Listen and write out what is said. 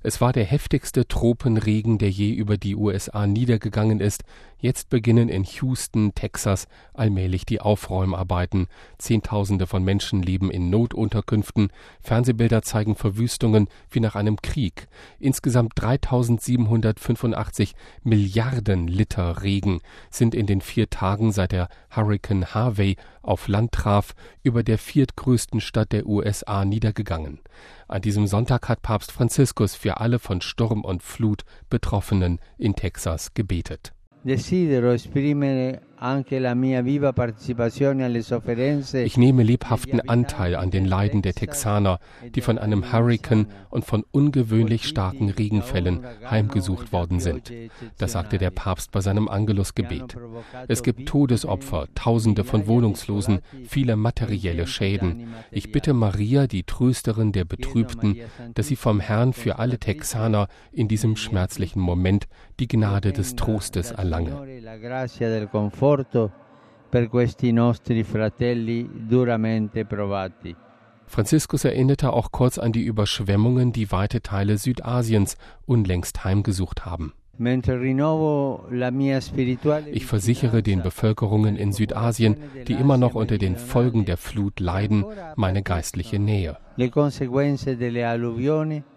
Es war der heftigste Tropenregen, der je über die USA niedergegangen ist. Jetzt beginnen in Houston, Texas, allmählich die Aufräumarbeiten. Zehntausende von Menschen leben in Notunterkünften. Fernsehbilder zeigen Verwüstungen wie nach einem Krieg. Insgesamt 3.785 Milliarden Liter Regen sind in den 4 Tagen, seit der Hurrikan Harvey auf Land traf, über der viertgrößten Stadt der USA niedergegangen. An diesem Sonntag hat Papst Franziskus für alle von Sturm und Flut Betroffenen in Texas gebetet. Ich nehme lebhaften Anteil an den Leiden der Texaner, die von einem Hurrikan und von ungewöhnlich starken Regenfällen heimgesucht worden sind. Das sagte der Papst bei seinem Angelusgebet. Es gibt Todesopfer, Tausende von Wohnungslosen, viele materielle Schäden. Ich bitte Maria, die Trösterin der Betrübten, dass sie vom Herrn für alle Texaner in diesem schmerzlichen Moment die Gnade des Trostes erlange. Franziskus erinnerte auch kurz an die Überschwemmungen, die weite Teile Südasiens unlängst heimgesucht haben. Ich versichere den Bevölkerungen in Südasien, die immer noch unter den Folgen der Flut leiden, meine geistliche Nähe.